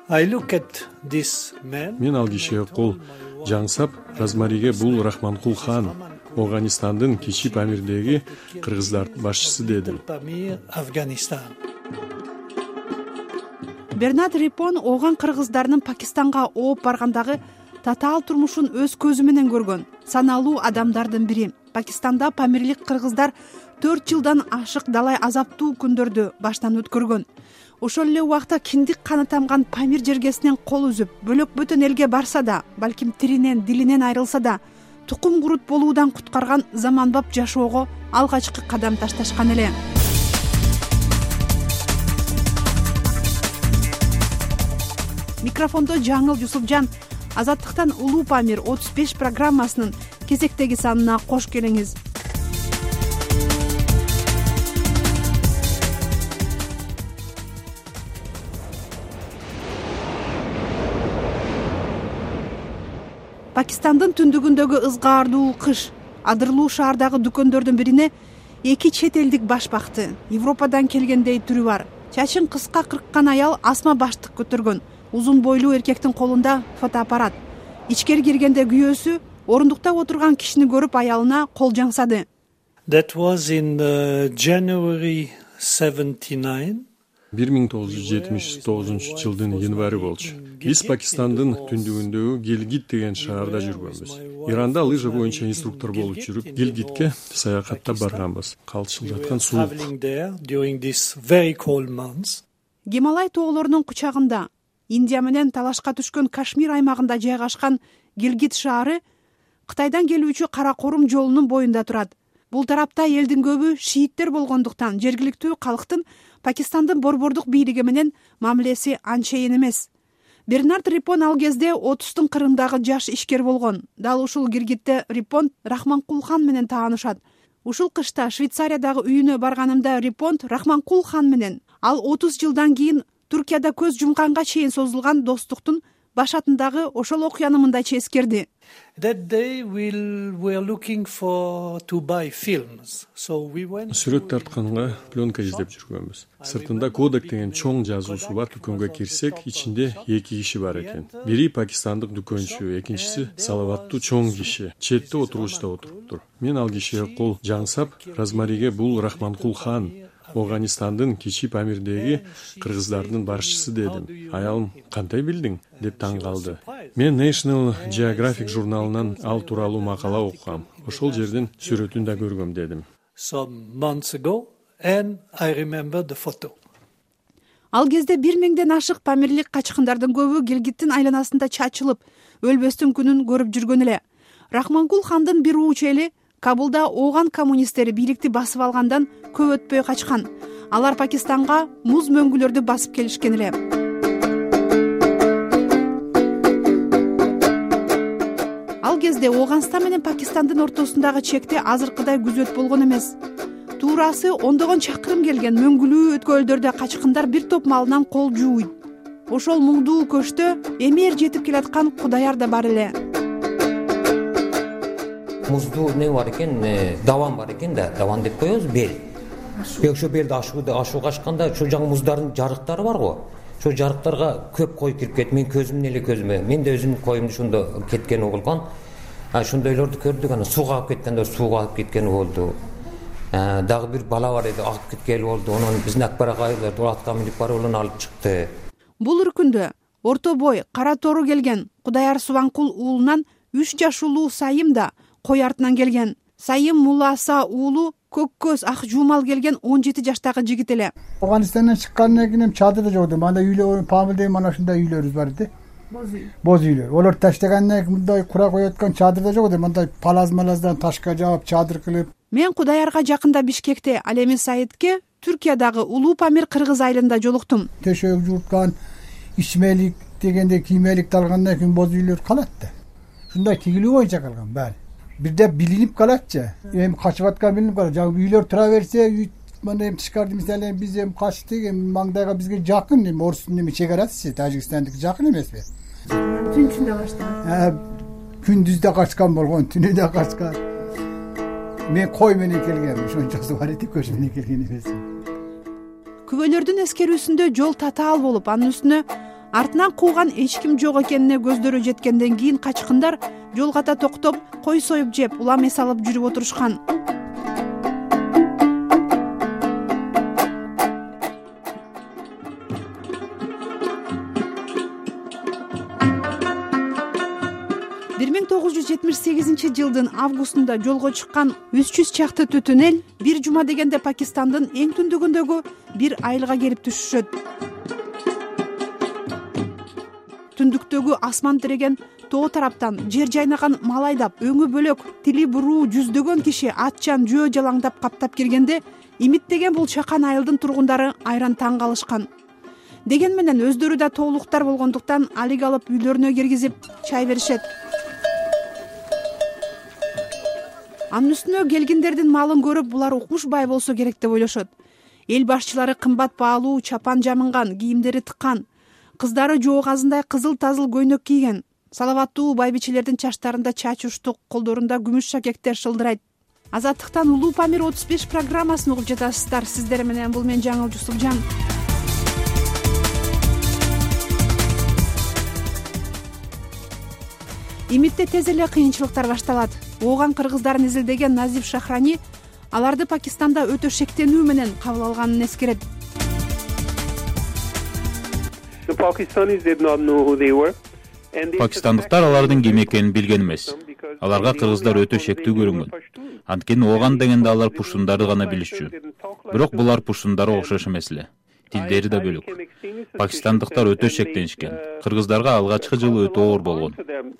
Мен ал кишиге кол жаңсап, Размариге бул Рахманкул хан, Афганистандын кичи Памирдеги кыргыздардын башчысы дедим. Бернард Рипон ооган кыргыздарынын Пакистанга ооп баргандагы татаал турмушун өз көзү менен көргөн саналуу адамдардын бири. Пакистанда памирлик кыргыздар 4 жылдан ашык далай азаптуу күндөрдү баштан өткөргөн. Ошол эле убакта киндик каны тамган Памир жергесинен кол үзүп, бөлөк бөтөн элге барса да, балким тиринен, дилинен айрылса да, тукум курут болуудан куткарган заманбап жашоого алгачкы кадам ташташкан эле. Микрофондо Жаңыл Жусупжан. Азаттыктан Улуу Памир 35 программасынын кезектеги санына кош келиңиз. Пакистандын түндүгүндөгү ызгаардуу кыш адырлуу шаардагы дүкөндөрдүн бирине 2 чет элдик баш бакты. Европадан келгендей түрү бар. Чачын кыска кырккан аял асма баштык көтөргөн. Узун бойлуу эркектин колунда фотоаппарат. Ичкери киргенде күйөөсү орундукта отурган кишини көрүп аялына кол жаңсады. That was in January 79. 1979 жылдын январь болчу. Биз Пакистандын түндүгүндөгү Гилгит деген шаарда жүргөнбүз. Иранда лыжа боюнча инструктор болуп жүрүп, Гилгитке саякаттап барганбыз. Калчылдаткан суук. Гималай тоолорунун кучагында Индия менен талашка түшкөн Кашмир аймагында жайгашкан Гилгит шаары Кытайдан келүүчү Кара Корум жолунун боюнда турат. Бул тарапта элдин көбү шииттер болгондуктан жергиликтүү калктын Пакистандын борбордук бийлиги менен мамилеси анчейин эмес. Бернард Рипон ал кезде 30-тун кырындагы жаш ишкер болгон. Дал ушул Гилгитте Рипон Рахманкул хан менен таанышат. Ушул кышта Швейцариядагы үйүнө барганымда Рипон Рахманкул хан менен ал 30 жылдан кийин Туркияда көз жумганга чейин созулган достуктун башатындагы ошол окуяны мындайча эскерди. Сүрөт тартканга пленка издеп жүргөнбүз. Сыртында Кодек деген чоң жазуусу бар. Дүкөнгө кирсек, ичинде 2 киши бар экен. Бири пакистандык дүкөнчү, экинчиси салаваттуу чоң киши. Четте отургучта отуруптур. Мен ал кишиге кол жаңсап, Размариге бул Рахманкул хан, Афганистандын кичи Памирдеги кыргыздардын башчысы дедим. Аялым, кандай билдиң? Деп таң калды. Мен National Geographic журналынан ал тууралуу макала окугам. Ошол жерден сүрөтүн да көргөм дедим. Ал кезде 1000ден ашык памирлик качкындардын көбү Гилгиттин айланасында чачылып, өлбөстүн күнүн көрүп жүргөн эле. Рахманкул хандын бир уучу эли Кабулда ооган коммунисттери бийликти басып алгандан көп өтпөй качкан. Алар Пакистанга муз мөңгүлөрдү басып келишкен эле. Ал кезде Ооганстан менен Пакистандын ортосундагы чекте азыркыдай күзөт болгон эмес. Туурасы ондогон чакырым келген мөңгүлүү өткөлдөрдө качкындар бир топ малынан кол жууйт. Ошол муңдуу көчтө эмер жетип келаткан Кудаяр да бар эле. Муздуу не бар экен, даван бар экен да, даван деп коебуз, бел. Ошо белди ашууга ашканда ошо жаңы муздардын жарыктары бар го. Ошо жарыктарга көп кой кирип кетти. Мен көзүмдөн эле көзүмө. Мен да өзүмдүн коюмду ошондо кеткени болгон. Ошондойлорду көрдүк, ана сууга алып кеткенде сууга алып кеткени болду. Дагы бир бала бар эди, алып кеткени болду. Онун биздин Акбарага айылдар атка минип барып улун алып чыкты. Бул үркүндө орто бой, кара тору келген Кудаяр Субанкул уулунан 3 жашылуу Сайым да кой артынан келген. Сайым Муласа уулу көк көз ак жуумал келген 17 жаштагы жигит эле. Афганистандан чыккандан кийин чадырда жок. Мында үйлөр, Памирде мана ушундай үйлөрүбүз бар эди. Боз үйлөр. Олар таштагандан кийин мындай кура коёткан чадырда жок. Мындай палаз-малаздан ташка жаап, чадыр кылып. Мен Кудаярга жакында Бишкекте, ал эми Саидке Түркиядагы Улуу Памир кыргыз айылында жолуктум. Төшөк жууткан, ичмелик дегенде киймелик талгандан кийин боз үйлөр калат да. Ушундай тигилүү боюнча калган баары. Бирде билинип калатчы. Эми качып аткан билинип калат. Жагы үйлөр тура берсе, мына эми тышкарды мисалы биз эми качтык, эми маңдайга бизге жакын, эми Орустун эми чегарасы, Тажикстандык жакын эмеспи? Түнчүндө качтым. Күндүздө качкан болгон, түнүдө качкан. Мен кой менен келгем, ошончосу бар эди, көч менен келген эмес. Күбөлөрдүн эскерүүсүндө жол татаал болуп, анын үстүнө Артынан кууган эч ким жок экенине көздөрү жеткенден кийин качкындар жол ката токтоп, кой союп жеп, улам эс алып жүрүп отурушкан. бир миң 1978 жылдын августунда жолго чыккан 300 чакты түтүн эл бир жума дегенде Пакистандын эң түндүгүндөгү бир айылга келип түшүшөт. Түндүктөгү асман тиреген тоо тараптан жер жайнаган мал айдап, өңү бөлөк, тили буруу жүздөгөн киши атчан жөө жалаңдап каптап киргенде, имиттеген бул чакан айылдын тургундары айран таң калышкан. Деген менен өздөрү да тоолуктар болгондуктан алик алып үйлөрүнө киргизип чай беришет. Анын үстүнө келгиндердин малын көрүп, булар укмуш бай болсо керек деп ойлошот. Эл башчылары кымбат баалуу чапан жамынган, кийимдери тыккан. Кыздары жоогазындай кызыл-тазыл көйнөк кийген. Салаваттуу байбичелердин чачтарында чач уштук, колдорунда күмүш шакектер шылдырайт. Азаттыктан Улуу Памир 35 программасын угуп жатасыздар. Сиздер менен бул мен Жаңыл Жусупжан. Имитте тез эле кыйынчылыктар башталат. Ооган кыргыздарын изилдеген Назиф Шахрани аларды Пакистанда өтө шектенүү менен кабыл алганын эскерет. Пакистандыктар алардын ким экенин билген эмес. Аларга кыргыздар өтө шектүү көрүнгөн. Анткени ооган дегенде алар пуштундарды гана билишчү. Бирок булар пуштундары окшош эмес эле. Тилдери да бөлөк. Пакистандыктар өтө шектенишкен. Кыргыздарга алгачкы жылы өтө оор болгон.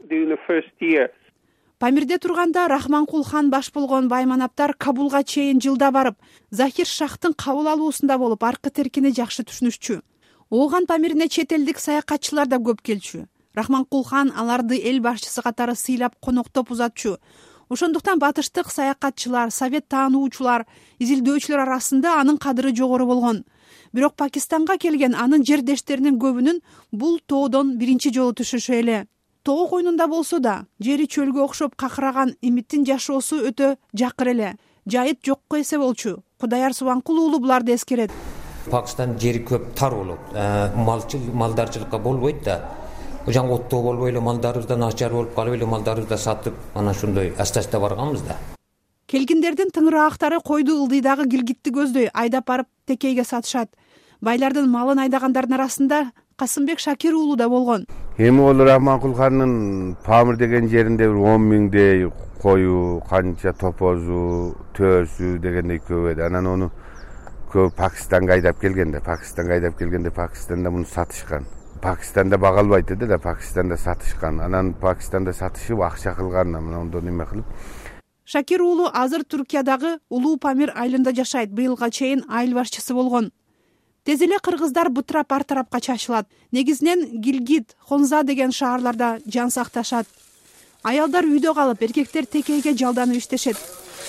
Памирде турганда Рахманкул хан баш болгон байманаптар Кабулга чейин жылда барып, Захир Шахтын кабыл алуусунда болуп, аркы теркини жакшы түшүнүшчү. Ооган Памирине чет элдик саякатчылар да көп келчү. Рахманкул хан аларды эл башчысы катары сыйлап, коноктоп узатчу. Ошондуктан батыштык саякатчылар, совет таануучулар, изилдөөчүлөр арасында анын кадыры жогору болгон. Бирок Пакистанга келген анын жердештеринин көбүнүн бул тоодон биринчи жолу түшүшү эле. Тоо койнунда болсо да, жери чөлгө окшоп какыраган Имиттин жашоосу өтө жакыр эле. Жайыт жокко эсе болчу. Кудаяр Субанкул уулу буларды эскерет. Пакистан жери көп тар болот. Малдарчылыкка болбойт да. Жаңы оттоо болбой эле малдарыбыздан начар болуп калып эле малдарыбызды сатып, анан ошондой аста-аста барганбыз да. Келгиндердин тыңыраактары койду ылдыйдагы гилгитти көздөй айдап барып текейге сатышат. Байлардын малын айдагандардын арасында Касымбек Шакир уулу да болгон. Эми ол Рахманкул хандын Памир деген жеринде 10 миңдей кою, канча топозу, төсү дегендей көп эди. Анан ону көп Пакистанга айдап келгенде, Пакистанда муну сатышкан. Пакистанда бага албайт эди да, Пакистанда сатышкан. Анан Пакистанда сатышып акча кылган, мына ондон неме кылып. Шакир уулу азыр Түркиядагы Улуу Памир айылында жашайт. Быйылга чейин айыл башчысы болгон. Тез эле кыргыздар бытырап ар тарапка чачылат. Негизинен Гилгит, Хонза деген шаарларда жан сакташат. Аялдар үйдө калып, эркектер текейге жалданып иштешет.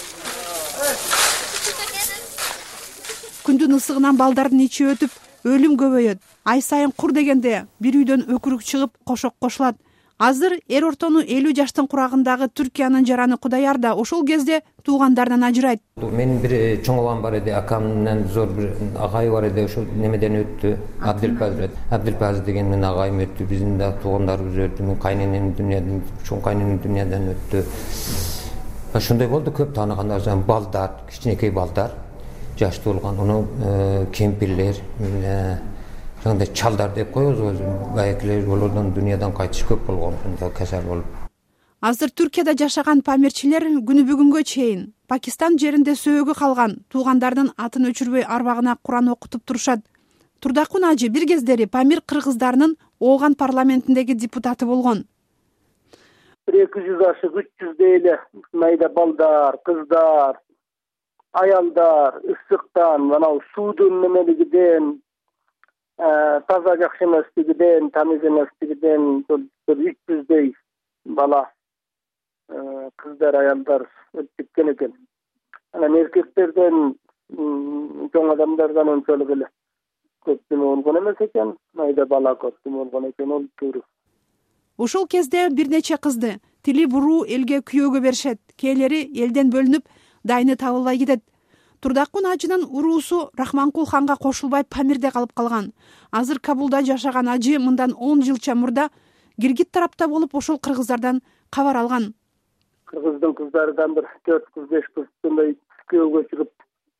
Күндүн ысыгынан балдардын ичи өтүп, өлүм көбөйөт. Ай сайын кур дегенде бир үйдөн өкүрүк чыгып, кошок кошулат. Азыр эр ортону 50 жаштын курагындагы Түркиянын жараны Кудаяр да ошол кезде туугандарынан ажырайт. Менин бир чоң балам бар эди, акамдан зор бир агай бар эди, ошол немеден өттү. Абдилпазир деген менин агайым өттү, биздин да туугандарыбыз өттү. Мен кайненем дүйнөдөн, чоң кайненем дүйнөдөн өттү. Ошондой болду, көп тааныгандар, балдар, кичинекей балдар, жаштуу болгон, уну кемпирлер, жаңда чалдар деп коебуз, байкелер олордон дүйнөдөн кайтыш көп болгон, касал болуп. Азыр Түркияда жашаган памирчилер күнү бүгүнгө чейин Пакистан жеринде сөөгү калган туугандардын атын өчүрбөй арбагына Куран окутуп турушат. Турдакун ажы бир кездери Памир кыргыздарынын Ооган парламентиндеги депутаты болгон. 200 ашык 300 эле майда балдар, кыздар, аялдар ысыктан, мына суудун немелигиден, таза жакшы эместигиден, тамиз эместигиден 300 бала, кыздар, аялдар өтүп кеткен экен. Анан эркектерден, чоң адамдардан ончолук эле көп болгон эмес экен, майда бала көп болгон экен, ол туру. Ушул кезде бир нече кызды тили буруу элге күйөөгө беришет. Кээлери элден бөлүнүп, дайыны табылбай кетет. Турдакун ажынын уруусу Рахманкул ханга кошулбай Памирде калып калган. Азыр Кабулда жашаган ажы мындан 10 жылча мурда Гилгит тарапта болуп ошол кыргыздардан кабар алган. Кыргыздын кыздарынан бир 4 кыз 5 кыздай күйөөгө чыгып,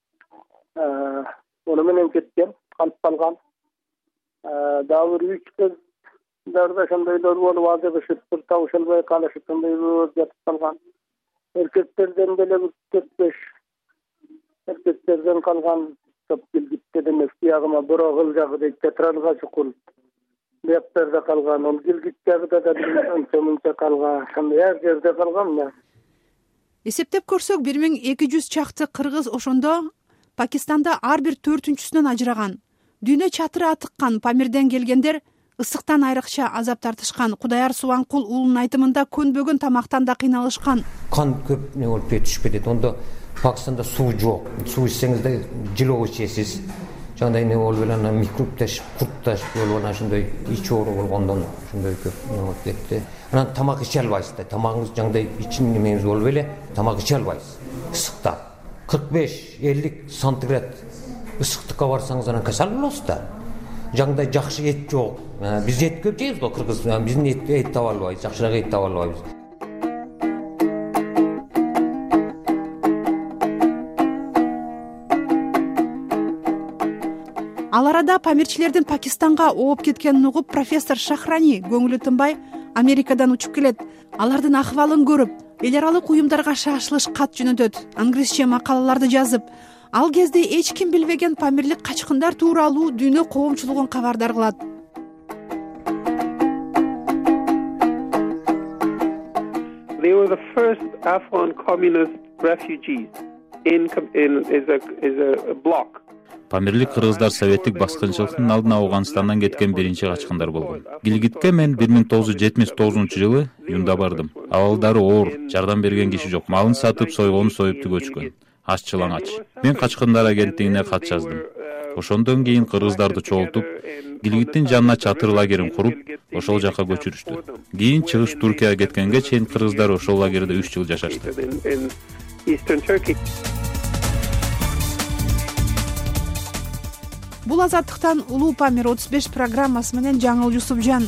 ону менен кеткен, калып калган. Дагы бир 3 кыздар ошондойлор болуп азырышып, бир табышылбай калышып, ошондой жатып калган. Эркектерден деле 4-5 эркектерден калган. Топ Гилгитте демек биягыма Борогул жагы дейт, Тетралга чукул. Бияктарда калган, ол Гилгит жагыда да мынча калган, ошондой ар жерде калган. Эсептеп көрсөк 1200 чакты кыргыз ошондо Пакистанда ар бир 4-сүнөн ажыраган. Дүйнө чатыры атыккан Памирден келгендер ысыктан айрыкча азап тартышкан. Кудаяр Субанкул уулунун айтымында көнбөгөн тамактан да кыйналышкан. Кан көп не болуп түшүп кетет. Онда Пакистанда суу жок. Суу ичсеңиз да жылоо ичесиз. Жандай не болуп эле микробташ, куртташ болуп ошондой ич оору болгондон ошондой көп не болуп кетти. Анан тамак иче албайсыз да. Тамагыңыз жандай ичин немеңиз болуп эле тамак иче албайсыз. Ысыкта 45-50 сантиград ысыктыкка барсаңыз анан касал болосуз да. Жандай жакшы эт жок. Биз эт көп жейбиз го кыргыз. Биздин эт таба албайбыз, жакшыраак эт таба албайбыз. Ал арада Памирчилердин Пакистанга ооп кеткенин угуп, профессор Шахрани көңүлү тынбай Америкадан учуп келет. Алардын акыбалын көрүп, эл аралык уюмдарга шашылыш кат жөнөтөт, англисче макалаларды жазып, ал кезде эч ким билбеген памирлик качкындар тууралуу дүйнө коомчулугун кабардар кылат. They were the first Afghan communist refugees as a block. Памирлик кыргыздар советтик баскынчылыктын алдына Ауганстандан кеткен биринчи качкындар болгон. Гилгитке мен 1979-жылы июнда бардым. Абалдары оор, жардам берген киши жок. Малын сатып, сойгону союпту көчкөн. Аччылаң. Мен качкындар агенттигине кат жаздым. Ошондон кийин кыргыздарды чогултуп, Гилгиттин жанына чатыр лагерин куруп, ошол жака көчүрүштү. Кийин чыгыш Туркияга кеткенге чейин кыргыздар ошол лагерде 3 жыл жашашты. Бул азаттыктан Улуу Памир 35 программасы менен Жаңыл Юсупжан.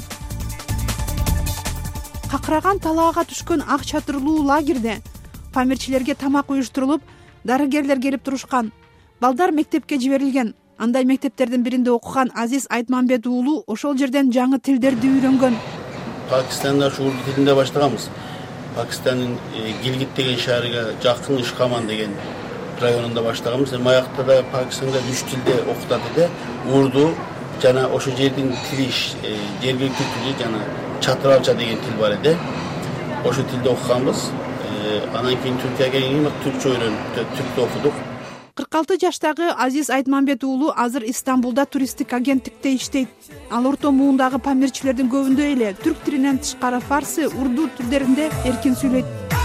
Какыраган талаага түшкөн ак чатырлуу лагерде памирчилерге тамак уюштурулуп, дарыгерлер келип турушкан. Балдар мектепке жиберилген. Андай мектептердин биринде окуган Азиз Айтмамбет уулу ошол жерден жаңы тилдерди үйрөнгөн. Пакистанда урду тилинде баштаганбыз. Пакистандын Гилгит деген шаарга жакын Ишкаман деген районунда баштаганбыз. Маякта да Пакистанда 3 тилде окутат эле. Урду жана ошо жердин тили, жергиликтүү тили жана чатыралча деген тил бар эди. Ошо тилде окуганбыз. Анан кийин Түркияга келип түркчө үйрөнүп, түркчө окудук. 46 жаштагы Азиз Айтмамбет уулу азыр Истамбулда туристтик агенттикте иштейт. Ал орто муундагы памирчилердин көбүндө эле түрк тилинен тышкары фарсы, урду тилдеринде эркин сүйлөйт.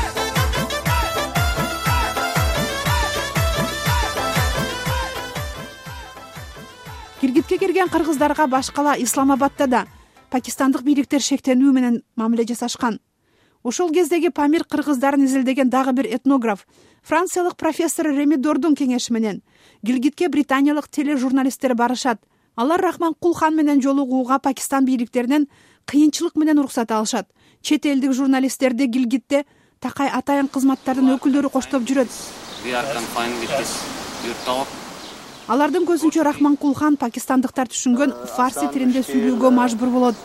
Гилгитке келген кыргыздарга башкала Исламабадта да пакистандык бийликтер шектенүү менен мамиле жасашкан. Ошол кездеги памир кыргыздарын изилдеген дагы бир этнограф, франциялык профессор Реми Дордун кеңеши менен Гилгитке британиялык тележурналисттер барышат. Алар Рахманкул хан менен жолугууга Пакистан бийликтеринен кыйынчылык менен уруксат алышат. Чет элдик журналисттерди Гилгитте такай атайын кызматтардын өкүлдөрү коштоп жүрөт. Алардын көзүнчө Рахманкул хан пакистандыктар түшүнгөн фарси тилинде сүйлөөгө мажбур болот.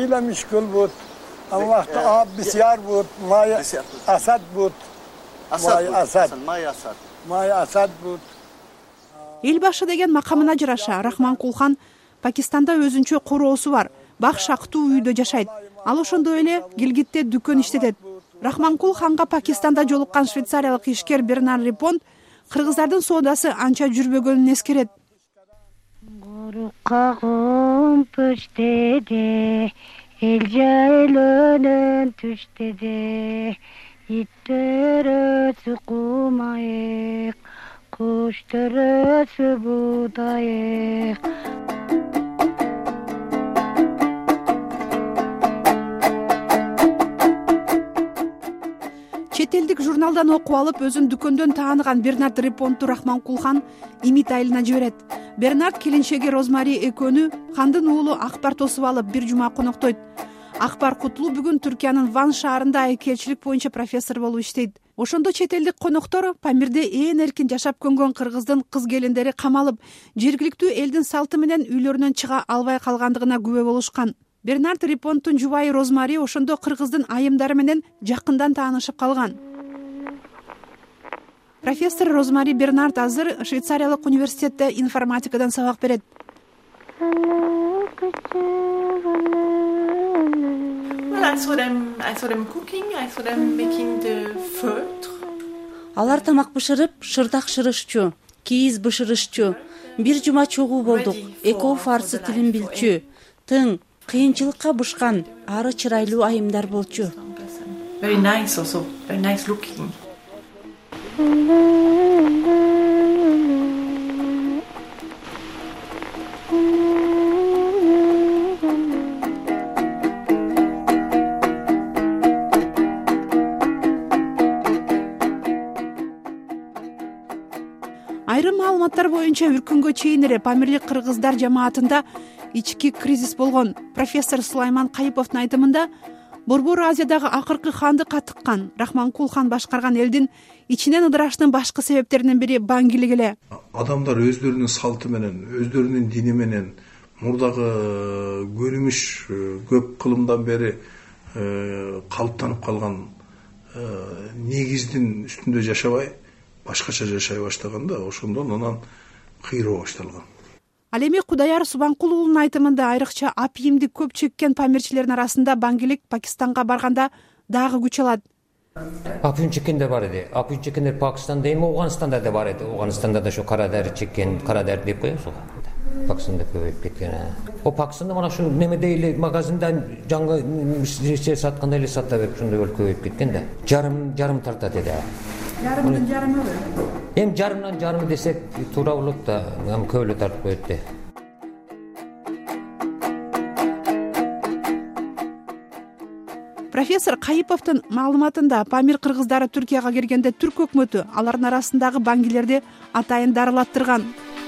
Эл башы деген макамына жараша Рахманкул хан Пакистанда өзүнчө короосу бар, бак шактуу үйдө жашайт. Ал ошондой эле Гилгитте дүкөн иштетет. Рахманкул ханга Пакистанда жолуккан швейцариялык ишкер Бернар Рипонд кыргыздардын соодасы анча жүрбөгөнүн эскерет. Кагым пөштеде, эл жайлөнөн түштеде, иттөрөсү кумайык, куштөрөсү будайык. Чет чет элдик журналдан окуп алып өзүн дүкөндөн тааныган Бернард Рипонтту Рахманкул хан имит айылына жиберет. Бернард келинчеги Розмари экөөнү хандын уулу Акбар тосуп алып бир жума коноктойт. Акбар Кутлуу бүгүн Түркиянын Ван шаарында айкелчилик боюнча профессор болуп иштейт. Ошондо чет элдик коноктор Памирде ээн эркин жашап көнгөн кыргыздын кыз келиндери камалып, жергиликтүү элдин салты менен үйлөрүнөн чыга албай калгандыгына күбө болушкан. Бернард Рипонттун жубайы Розмари ошондо кыргыздын айымдары менен жакындан таанышып калган. Профессор Розмари Бернард азыр Швейцариялык университетте информатикадан сабак берет. Алар тамак бышырып, шырдак шырышчу, кийиз бышырышчу. Бир жума чогуу болдук. Экөө фарсы тилин билчү. Тың, кыйынчылыкка бышкан, ары чырайлуу айымдар болчу. Very nice also, very nice looking. Айрым маалыматтар боюнча үркүнгө чейин эле Памирлик кыргыздар жамаатында ички кризис болгон. Профессор Сулайман Кайыповдун айтымында, Борбор Азиядагы акыркы хандыкка тыккан Рахманкул хан башкарган элдин ичинен ыдыраштын башкы себептеринин бири баңгилик эле. Адамдар өздөрүнүн салты менен, өздөрүнүн дини менен мурдагы көрүнүш көп кылымдан бери калыптанып калган негиздин үстүндө жашабай, башкача жашай баштаганда ошондон анан кыйроо башталган. Ал эми Кудаяр Субанкул уулунун айтымында айрыкча апийимди көп чеккен памирчилердин арасында баңгилик Пакистанга барганда дагы күч алат. Апийим чеккендер бар эди. Апийим чеккендер Пакистанда эми Афганистанда да бар эди. Афганистанда да ошо кара дери чеккен, кара дери деп коебуз го. Пакистанда көбөйүп кеткен. О Пакистанда мына ушу немеде эле магазиндан жаңы нерсе сатканда эле сата берип ошондой болуп көбөйүп кеткен да. Жарым тартат эди. Жарымдын жарымы. Эми жарымдан жарымы десек туура болот да, көп эле тартып коет да. Профессор Кайыповдун маалыматында Памир кыргыздары Түркияга келгенде түрк өкмөтү алардын арасындагы баңгилерди атайын дарылаттырган.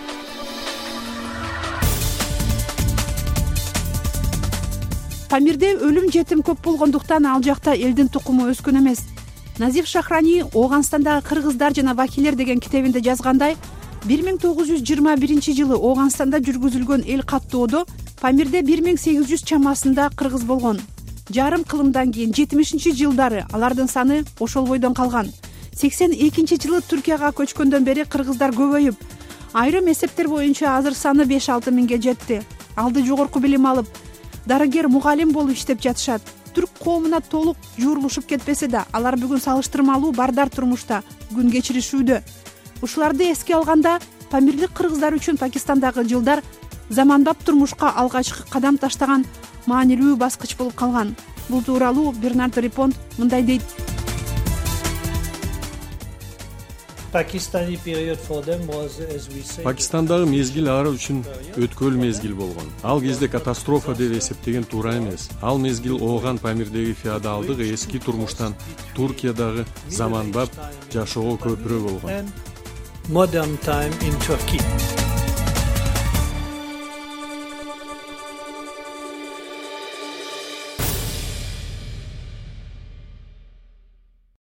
Памирде өлүм жетим көп болгондуктан ал жакта элдин тукуму өскөн эмес. Назиф Шахрани Оганстандагы кыргыздар жана вакилер деген китебинде жазгандай, 1921 жылы Оганстанда жүргүзүлгөн эл каттоодо Памирде 1800 чамасында кыргыз болгон. Жарым кылымдан кийин 70-жылдары алардын саны ошол бойдон калган. 82-жылы Түркияга көчкөндөн бери кыргыздар көбөйүп, айрым эсептер боюнча азыр саны 5-6 миңге жетти. Алды жогорку билим алып, дарыгер, мугалим болуп иштеп жатышат. Түрк коомуна толук жуурулушуп кетпесе да, алар бүгүн салыштырмалуу бардар турмушта күн кечиришүүдө. Ушуларды эске алганда, памирлик кыргыздар үчүн Пакистандагы жылдар заманбап турмушка алгачкы кадам таштаган маанилүү баскыч болуп калган. Бул тууралуу Бернард Рипонт мындай дейт. Пакистандагы мезгил алар үчүн өткөл мезгил болгон. Ал кезде катастрофа деп эсептеген туура эмес. Ал мезгил ооган Памирдеги феодалдык эски турмуштан Туркиядагы заманбап жашоого көпүрө болгон. Modern time in Turkey.